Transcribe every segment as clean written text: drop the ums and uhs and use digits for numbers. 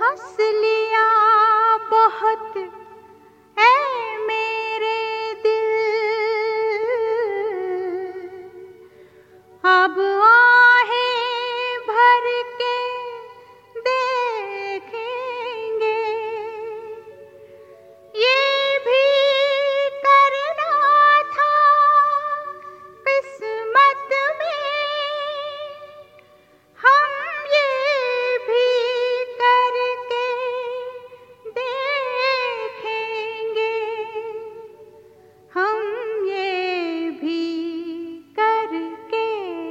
हंस लिया बहुत ऐ मेरे दिल, अब आहें भर के देखेंगे, ये भी करना था किस्मत में, हम ये भी करके देखेंगे, हम ये भी करके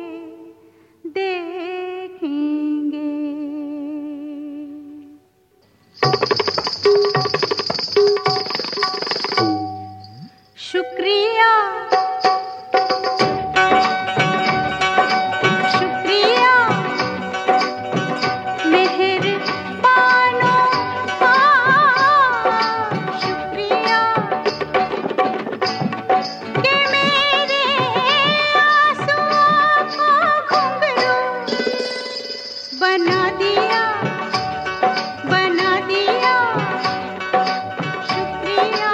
देखेंगे। शुक्रिया शुक्रिया मेहरबानों का शुक्रिया कि मेरे आंसुओं को घुंघरू बना दिया शुक्रिया।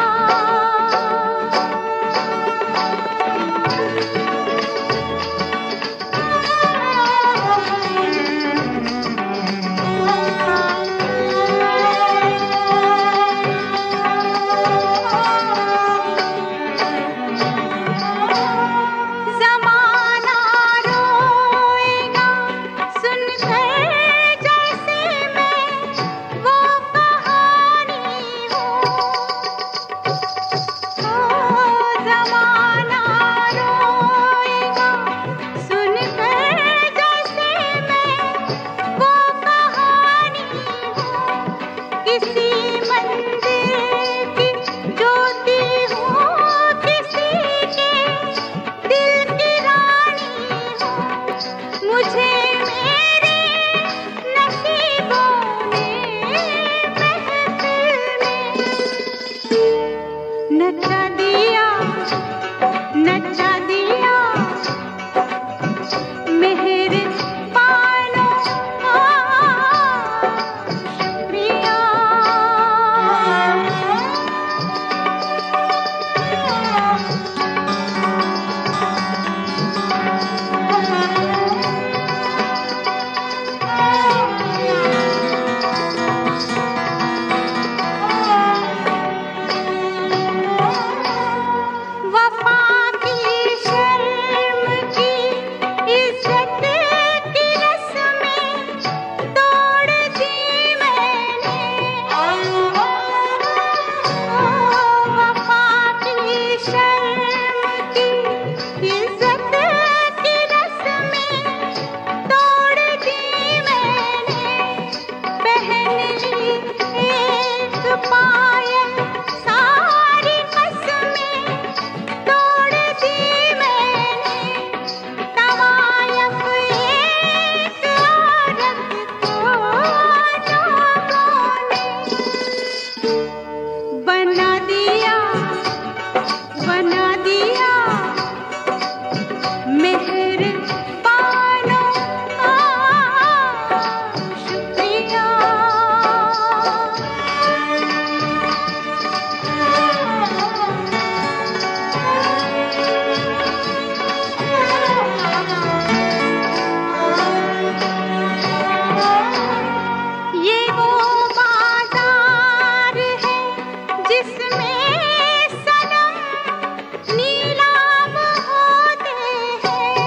ज़माना रोएगा सुनकर जैसे मैं वो कहानी हूँ, ओ ज़माना रोएगा सुनकर जैसे मैं वो कहानी हूँ, किसी मंदिर की ज्योति हूँ, किसी के दिल की रानी हूँ, मुझे मेरे नसीबों ने महफिल में नचा दिया मेहरबानों का शुक्रिया। वफा की शर्म की इज्जत की रस्में तोड़ दी मैंने, वफा की शर्म की इज्जत की रस्में तोड़ दी मैंने, पहन ली एक पायल सारी कसमें तोड़ दी मैंने, तवायफ एक औरत को लोगों ने बना दिया मेहरबानों का शुक्रिया। ये वो बाजार है जिसमें सनम नीलाम होते हैं,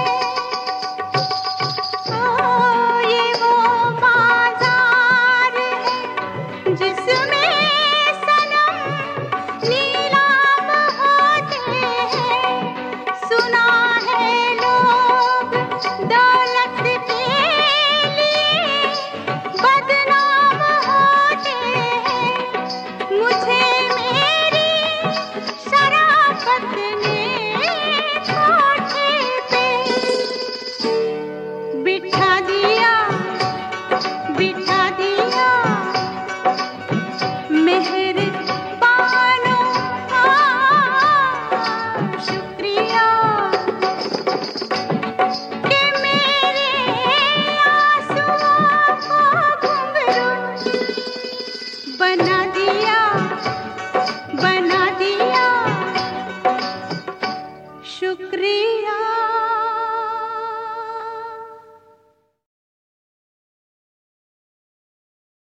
ओ ये वो बाजार है जिसमें सनम नीलाम होते हैं, सुना है लोग दौलत के लिए बदनाम होते हैं, मुझे मेरी शराफत ने कोठे पे बिठा दिया मेहरबानों का शुक्रिया कि मेरे आंसुओं को घुंघरू शुक्रिया।